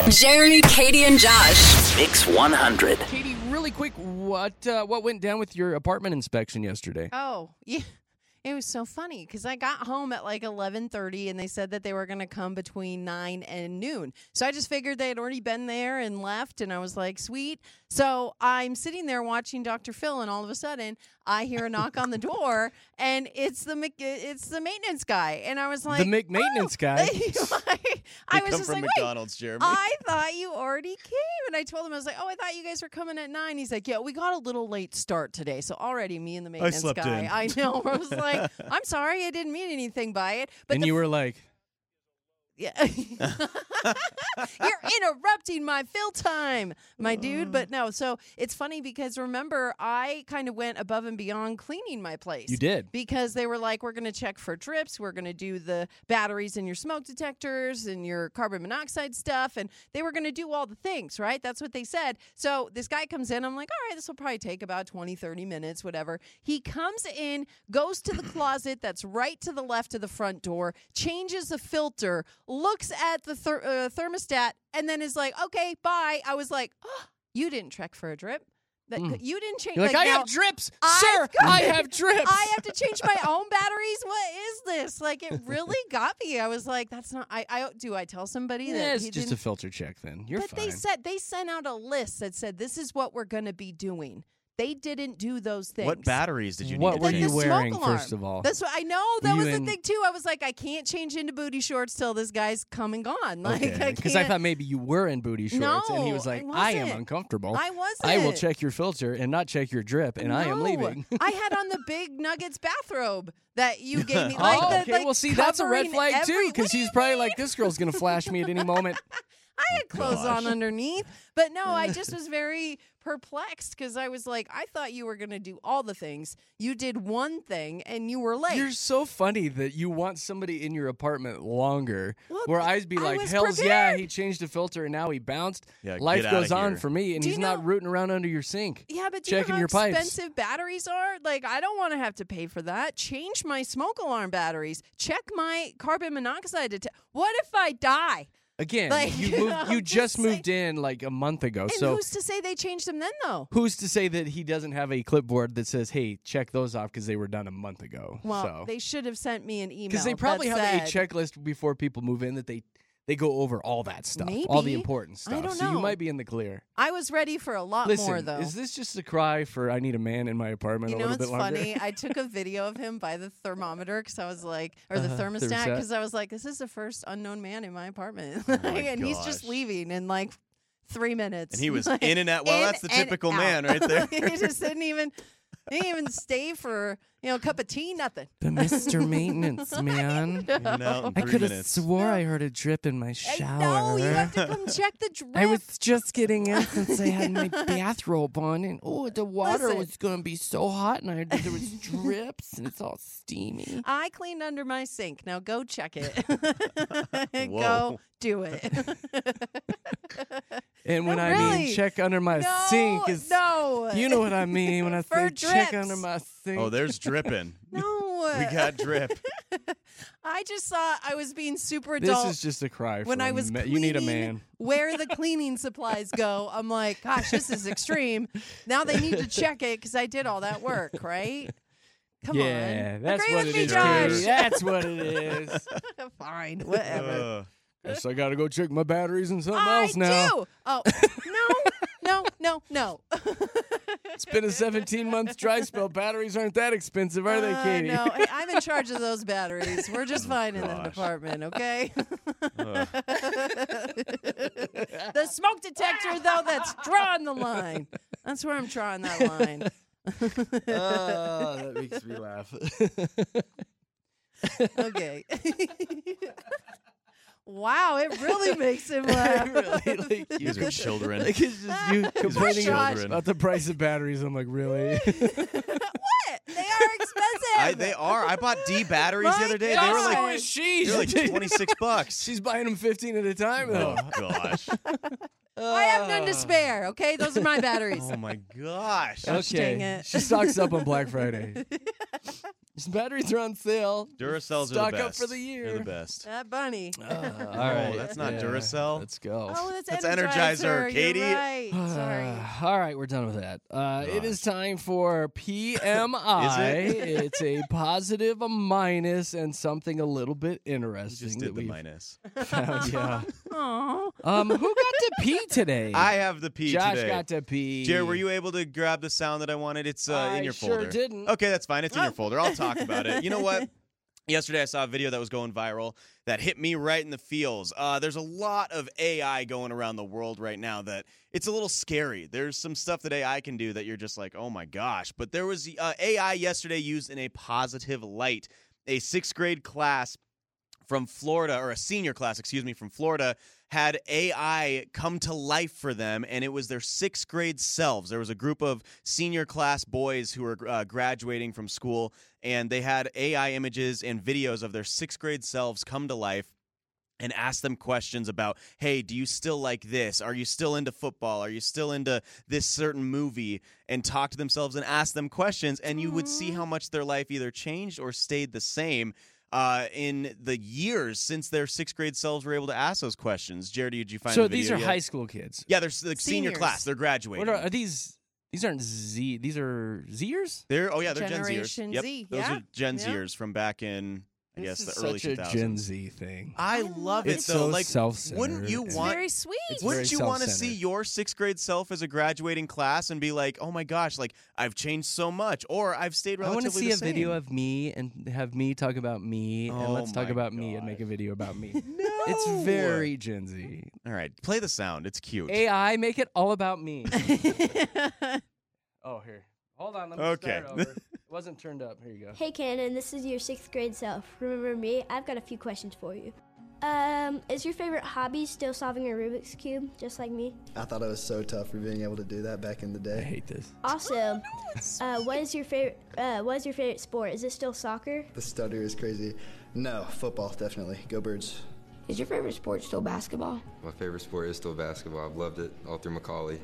Jeremy, Katie, and Josh. Mix 100. Katie, really quick, what went down with your apartment inspection yesterday? Oh, yeah. It was so funny because I got home at like 11:30 and they said that they were going to come between 9 and noon. So I just figured they had already been there and left, and I was like, sweet. So I'm sitting there watching Dr. Phil, and all of a sudden I hear a knock on the door, and it's the maintenance guy. And I was like, The McMaintenance guy? I come was just from like, McDonald's, wait, Jeremy. I thought you already came. And I told him, I was like, oh, I thought you guys were coming at 9. He's like, yeah, we got a little late start today. So already me and the maintenance slept guy. in. I know. I was like, I'm sorry, I didn't mean anything by it. But And you were like, yeah. You're interrupting my fill time, my dude. But no, so it's funny because remember, I kind of went above and beyond cleaning my place. You did. Because they were like, we're going to check for drips. We're going to do the batteries in your smoke detectors and your carbon monoxide stuff. And they were going to do all the things, right? That's what they said. So this guy comes in. I'm like, all right, this will probably take about 20, 30 minutes, whatever. He comes in, goes to the closet that's right to the left of the front door, changes the filter, looks at the thermostat, and then is like, okay, bye. I was like, oh, you didn't check for a drip. You didn't change. you're like, I now, have drips. Sir, I have drips. I have to change my own batteries. What is this? Like, it really got me. I was like, that's not. I tell somebody that It's he just a didn't. filter check then. You're But fine. they sent out a list that said this is what we're going to be doing. They didn't do those things. What batteries did you need What to were change? you The wearing, smoke alarm. first of all? That's what I know. Were That you was the in- thing too. I was like, I can't change into booty shorts till this guy's come and gone. Like, Okay, because I thought maybe you were in booty shorts, and he was No, like, I I am wasn't. uncomfortable. I wasn't. I will check your filter and not check your drip, and I am No. leaving. I had on the big Nuggets bathrobe that you gave me. Like, Oh, the, okay. like Well, see, that's a red covering flag, too, every- because What do he's you probably mean? like, this girl's going to flash me at any moment. I had clothes gosh. on underneath. But no, I just was very perplexed because I was like, I thought you were going to do all the things. You did one thing and you were late. You're so funny that you want somebody in your apartment longer. Well, where I'd be I like, was hell's yeah, prepared. he changed the filter and now he bounced. Yeah, Life get outta goes on here. for me, and Do he's you not know- rooting around under your sink. Yeah, but do you checking know how your pipes. expensive batteries are? Like, I don't want to have to pay for that. Change my smoke alarm batteries. Check my carbon monoxide detector. What if I die? Again, Like, you I'm just just moved in like a month ago, And so who's to say they changed them then, though? who's to say that he doesn't have a clipboard that says, hey, check those off because they were done a month ago. Well, they should have sent me an email. Because they probably that have a said- checklist before people move in that they go over all that stuff, all the Maybe. important stuff. I don't So you know. might be in the clear. I was ready for a lot Listen, more, though. is this just a cry for I need a man in my apartment You a know little what's bit longer? funny? I took a video of him by the thermometer because I was like, or the thermostat, thermostat. because I was like, this is the first unknown man in my apartment. my And he's just gosh. leaving in like 3 minutes. And he was Like, in and out. Well, in that's the and typical out. man right there. He just didn't even stay for, a cup of tea, nothing. The Mr. Maintenance Man. In and out in I 3 could have minutes. swore I heard a drip in my shower. No, you have to come check the drip. I was just getting in since I had my bathrobe on, and the water Listen. was going to be so hot, and I heard that there was drips, and it's all steamy. I cleaned under my sink. Now go check it. Whoa. Go do it. And when No, I mean really. check under my sink is, no. you know what I mean when I For say check drips. under my sink. Oh, there's dripping. No. We got drip. I just thought I was being super This adult is just a cry when for I a was you need a cleaning man. where the cleaning supplies go. I'm like, gosh, this is extreme. Now they need to check it because I did all that work, right? Come Yeah, on. that's Agree what with it me, is, Josh. Katie. That's what it is. Fine, whatever. Guess I got to go check my batteries and something I else now. do. Oh, no. It's been a 17-month dry spell. Batteries aren't that expensive, are they, Katie? No, hey, I'm in charge of those batteries. We're just fine in that gosh. department, okay? The smoke detector, though, that's drawing the line. That's where I'm drawing that line. Oh, that makes me laugh. Okay. Wow, it really makes him laugh. really, like, You guys are children. like it's just you complaining Josh. about the price of batteries. I'm like, really? What? They are expensive. They are. I bought D batteries the My other day. They gosh. were So like, is she. they were like $26. She's buying them 15 at a time, though. Oh gosh. I have none to spare, okay? Those are my batteries. Oh my gosh. Gosh, dang Okay, it. she stocks up on Black Friday. Batteries are on sale. Duracells Stock are the up best. for the year. They're the best. That bunny. All right. That's not Duracell. Let's go. Oh, That's Energizer, Energizer, Katie. You're right. Sorry. All right, we're done with that. It is time for PMI. Is it? It's a positive, a minus, and something a little bit You interesting. just that did the we've minus. found. Yeah. Aw. Who got to pee today? I have the P Josh today. got to pee. Jared, were you able to grab the sound that I wanted? It's I in your sure folder. didn't. Okay, that's fine. It's in your folder. I'll talk about it. You know what? Yesterday, I saw a video that was going viral that hit me right in the feels. There's a lot of AI going around the world right now that it's a little scary. There's some stuff that AI can do that you're just like, oh my gosh. But there was AI yesterday used in a positive light. A 6th grade class from Florida, or a senior class, from Florida, had AI come to life for them, and it was their 6th grade selves. There was a group of senior class boys who were graduating from school, and they had AI images and videos of their 6th grade selves come to life and ask them questions about, hey, do you still like this? Are you still into football? Are you still into this certain movie? And talk to themselves and ask them questions, and you would see how much their life either changed or stayed the same in the years since their 6th grade selves were able to ask those questions. Jared, did you find So the video these are yet? high school kids. Yeah, they're the senior Seniors. class. They're graduating. What are these? These aren't Z. These are Zers. They're Gen Zers. Generation Yep. Z, Those yeah. are Gen Yeah. Zers from back in, I guess, This the is early such 2000s. a Gen Z thing. I love it It's though. so Like, self-centered. wouldn't you It's want? Very sweet. It's Wouldn't very you want to see self-centered. your 6th grade self as a graduating class and be like, oh my gosh, like I've changed so much, or I've stayed I relatively want to see the a same. video of me and have me talk about me, and Oh let's talk my about me and make a gosh. video about me. No. It's very Gen Z. All right, play the sound. It's cute. AI, make it all about me. Oh, here. Hold on. Let me Okay. start over. It wasn't turned up. Here you go. Hey Cannon, this is your 6th grade self. Remember me? I've got a few questions for you. Is your favorite hobby still solving a Rubik's Cube, just like me? I thought it was so tough for being able to do that back in the I day. hate this. Also, what is your favorite sport? Is it still soccer? The stutter is crazy. No, football, definitely. Go Birds. Is your favorite sport still basketball? My favorite sport is still basketball. I've loved it all through Macaulay.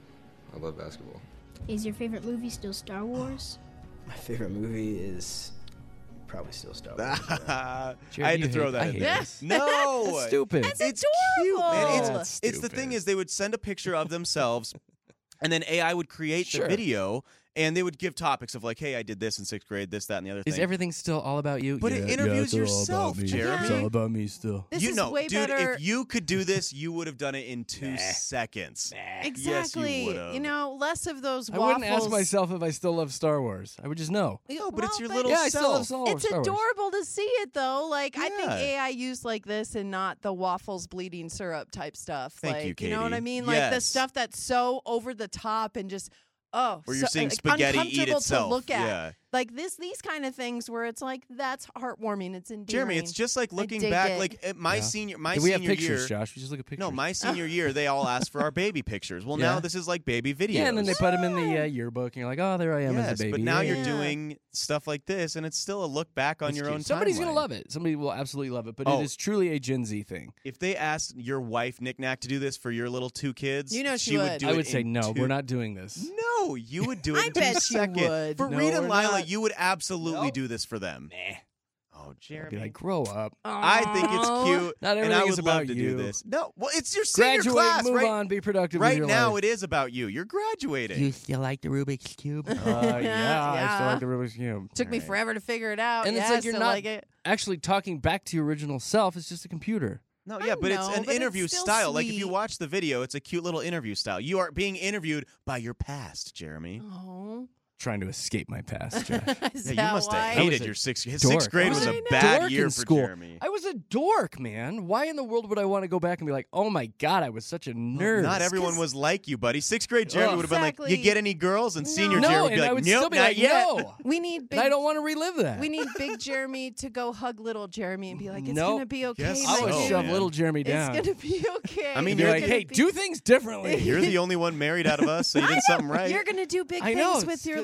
I love basketball. Is your favorite movie still Star Wars? My favorite movie is probably still Star Wars. I Jared, had to you throw hate- that I in hate there. this. No, That's stupid. That's it's adorable. cute, man. Yeah, It's that's the thing stupid. is they would send a picture of themselves, and then AI would create Sure. the video, and they would give topics of like, hey, I did this in 6th grade, this, that, and the other Is thing. everything still all about you? But it interviews it's all yourself, about me. Jeremy. It's all about me still. This you is know, way dude, better. if you could do this, you would have done it in 2 seconds. Exactly. would've. Less of those I waffles. wouldn't ask myself if I still love Star Wars. I would just know. No, but it's your Well, little Yeah, I still love self. It's Star Wars. adorable to see it though. Like I think Yeah. AI used like this and not the waffles bleeding syrup type stuff. Thank like, you, know what I Katie. mean? Like the Yes. stuff that's so over the top and just Where you're so, seeing like, spaghetti eat uncomfortable itself. to look at. Yeah. Like these kind of things where it's like that's heartwarming. It's endearing. Jeremy, it's just like I looking dig back, it. like at my Yeah. senior, my we senior have pictures, year. Josh. We just look at pictures. No, my senior year, they all asked for our baby pictures. Well, Yeah. now this is like baby videos. Yeah, and then they put them in the yearbook, and you're like, oh, there I am yes, as a baby. but now Yay. you're Yeah. doing stuff like this, and it's still a look back on It's your cute. own Somebody's timeline. gonna love it. Somebody will absolutely love it. But Oh. it is truly a Gen Z thing. If they asked your wife, Nick Nack, to do this for your little 2 kids, You know she would would. do I it would say in no. 2 We're not doing this. No, you would do it I in 2 bet you seconds. would. For No, Reed and we're Lila, not. you would absolutely Nope. do this for them. Nah. Oh, I'd Jeremy. be like, grow up. I think it's Aw. cute, Not and I everything would is love about to you. do this. No, well, it's your senior Graduate, class, move right? on, be productive with Right your now, life. it is about you. You're graduating. still like the Rubik's Cube? yeah, I Yeah. still like the Rubik's Cube. Took me Alright. forever to figure it out. And yeah, it's I like you're still not like it. actually talking back to your original self. It's just a computer. No, I yeah, but it's know, an but it's interview still style. Like if you sweet. watch the video, it's a cute little interview style. You are being interviewed by your past, Jeremy. Oh. Trying to escape my past, Josh. Is Yeah, you that must why? have I was hated a your sixth. His dork. 6th grade I was was a a bad dork year in for school. Jeremy. I was a dork, man. Why in the world would I want to go back and be like, oh my God, I was such a nerd? Not everyone was like you, buddy. 6th grade Jeremy Ugh. would have been like, "You Exactly. get any girls?" And senior No, Jeremy would be and like, I would "Nope, still be not like, yet." no. We need And big I don't want to relive that. We need big Jeremy to go hug little Jeremy and be like, it's Nope. gonna be okay. Guess I my would so, dude. shove man. little Jeremy down. It's gonna be okay. I mean, and be you're like, gonna hey, be- do things differently. You're the only one married out of us, so you did something right. You're gonna do big I know. things with your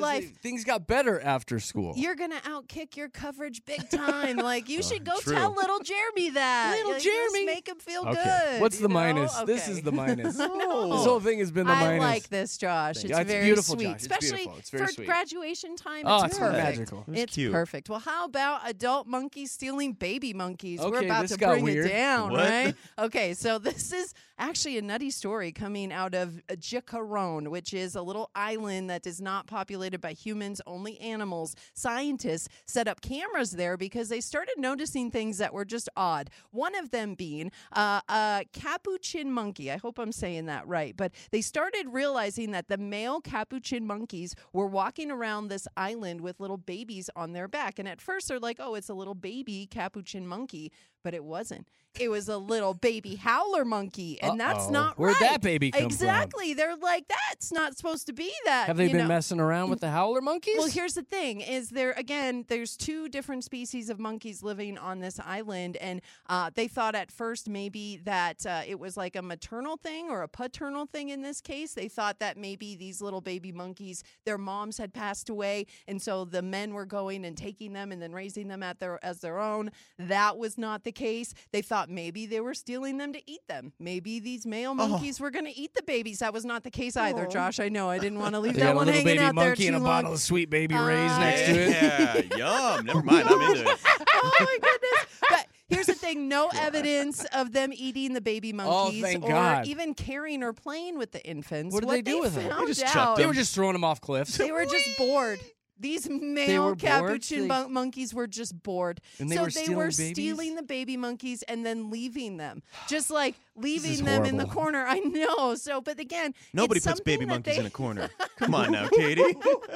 life. Things got better after school. You're going to outkick your coverage big time. Like, you should go true. tell little Jeremy that. Little Like, Jeremy. Just make him feel Okay. good. What's the you know? minus? Okay. This is the minus. No. This whole thing has been the I minus. like this, Josh. Thank It's you. It's very beautiful, sweet. Josh. It's Especially beautiful. It's very for sweet. graduation time. Oh, it's it's perfect. magical. It's cute. Perfect. Well, how about adult monkeys stealing baby monkeys? We're Okay, about this to got bring weird. it down, What? right? Okay, so this is actually a nutty story coming out of Jicaron, which is a little island that is not populated by humans, only animals. Scientists set up cameras there because they started noticing things that were just odd. One of them being a capuchin monkey. I hope I'm saying that right. But they started realizing that the male capuchin monkeys were walking around this island with little babies on their back. And at first they're like, oh, it's a little baby capuchin monkey. But it wasn't. It was a little baby howler monkey, and that's Uh-oh. not Where'd right. that baby come from? Exactly. They're like, that's not supposed to be that. Have they you been know? messing around with the howler monkeys? Well, here's the thing: is there's two different species of monkeys living on this island, and they thought at first maybe that it was like a maternal thing or a paternal thing. In this case, they thought that maybe these little baby monkeys, their moms had passed away, and so the men were going and taking them and then raising them as their own. That was not the case. They thought maybe they were stealing them to eat them. Maybe these male monkeys were going to eat the babies. That was not the case either, Josh. I know. I didn't want to leave They that got a one little hanging baby out there monkey too and a long. bottle of Sweet Baby Ray's next to it. Yeah, yum. Never mind. I'm into it. Oh my goodness. But here's the thing, no evidence of them eating the baby monkeys thank or God. even carrying or playing with the infants. What did they do with them? They found just out- chucked They were just throwing them off cliffs. They were just bored. These male were bored? capuchin They- monkeys were just bored. And they so were they stealing were babies? stealing the baby monkeys and then leaving them. Just like is leaving them in the horrible. corner. I know. So, but again, Nobody it's puts baby something that monkeys they- in a corner. Come on now, Katie.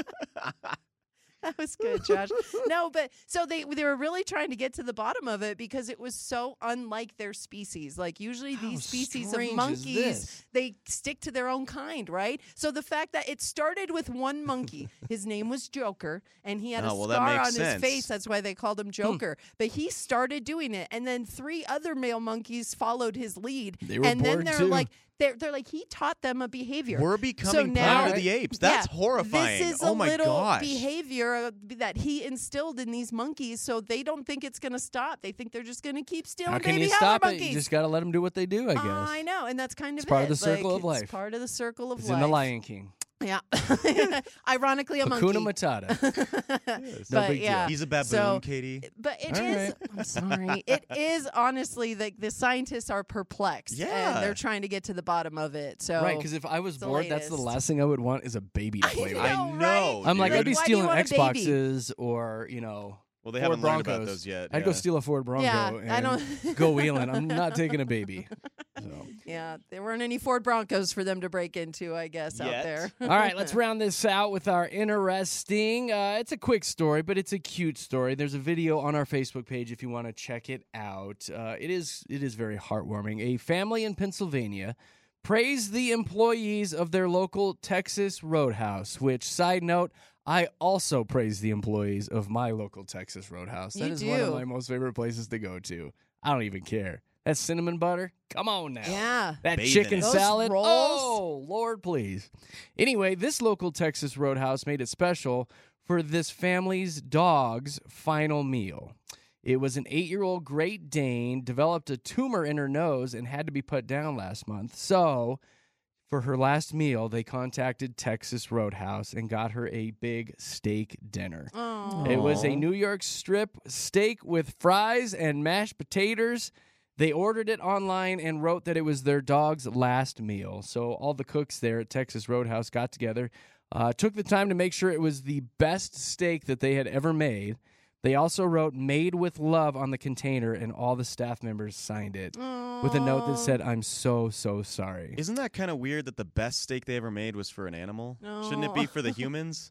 That was good, Josh. No, but so they were really trying to get to the bottom of it because it was so unlike their species. Like usually these species strange of is monkeys, this? they stick to their own kind, right? So the fact that it started with one monkey, his name was Joker, and he had a Oh, well, that scar on makes his sense. face. That's why they called him Joker. But he started doing it, and then 3 other male monkeys followed his lead. They were and then bored they're too. like. They're like, he taught them a behavior. We're So becoming now, Planet of the Apes. That's yeah, horrifying. This is Oh a my little gosh. behavior that he instilled in these monkeys, so they don't think it's going to stop. They think they're just going to keep stealing How can baby you howler stop it? monkeys. You just got to let them do what they do, I guess. I know, and that's kind of It's part of it. the circle Like, of life. It's part of the circle of It's life. in The Lion King. Yeah. Ironically, a monkey. Hakuna Matata. No But big deal. yeah. He's a baboon, So- Katie. But it All is. right. I'm sorry. It is honestly like the scientists are perplexed. Yeah. And they're trying to get to the bottom of it. So Right, because if I was the bored, that's the latest. last thing I would want is a baby to play with. I know, know. I'm like, dude. I'd be Why do you stealing want a baby? Xboxes or, you know, Well, they Ford haven't learned Broncos. about those yet. I'd go yeah. steal a Ford Bronco Yeah, and I don't- go wheeling. I'm not taking a baby. So. yeah, there weren't any Ford Broncos for them to break into, I guess, out Yet. there. All right, let's round this out with our interesting. It's a quick story, but it's a cute story. There's a video on our Facebook page if you want to check it out. It is very heartwarming. A family in Pennsylvania praised the employees of their local Texas Roadhouse, which, side note, I also praise the employees of my local Texas Roadhouse. That You is one of do. my most favorite places to go to. I don't even care. That cinnamon butter? Come on now. Yeah. That Bathing chicken it. Those salad? rolls? Oh, Lord, please. Anyway, this local Texas Roadhouse made it special for this family's dog's final meal. It was an 8-year-old Great Dane, developed a tumor in her nose and had to be put down last month. So, for her last meal, they contacted Texas Roadhouse and got her a big steak dinner. Oh. It was a Aw. New York strip steak with fries and mashed potatoes. They ordered it online and wrote that it was their dog's last meal. So all the cooks there at Texas Roadhouse got together, took the time to make sure it was the best steak that they had ever made. They also wrote "Made with Love" on the container, and all the staff members signed it with a note that said, "I'm so, so sorry." Isn't that kind of weird that the best steak they ever made was for an animal? Shouldn't it No. be for the humans?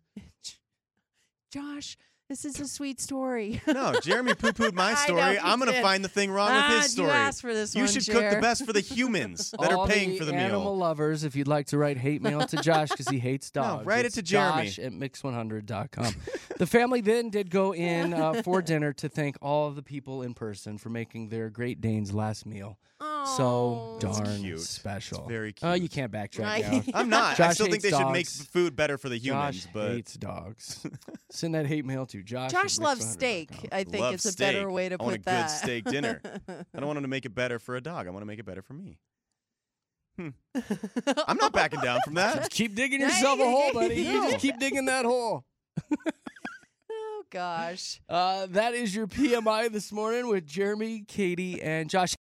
Josh, this is a sweet story. No, Jeremy poo-pooed my I know, story. he I'm going to did. find the thing wrong with his story. You asked for this You one, should cook the Jer. best for the humans that All are paying for the animal meal. lovers, if you'd like to write hate mail to Josh because he hates dogs. write it it's to Jeremy. Josh at mix100.com. The family then did go in for dinner to thank all of the people in person for making their Great Dane's last meal So Oh. darn cute. special. It's very Oh, cute. you can't backtrack Right. now. I'm not. I Josh still think they hates should make dogs. food better for the humans, Josh but hates dogs. Send that hate mail to Josh. Josh at loves Rick's100.com. steak. I think love it's a steak. better way to I want put a that. good steak dinner. I don't want him to make it better for a dog. I want to make it better for me. I'm not backing down from that. Just keep digging yourself a hole, buddy. You No. just keep digging that hole. Oh gosh. That is your PMI this morning with Jeremy, Katie, and Josh.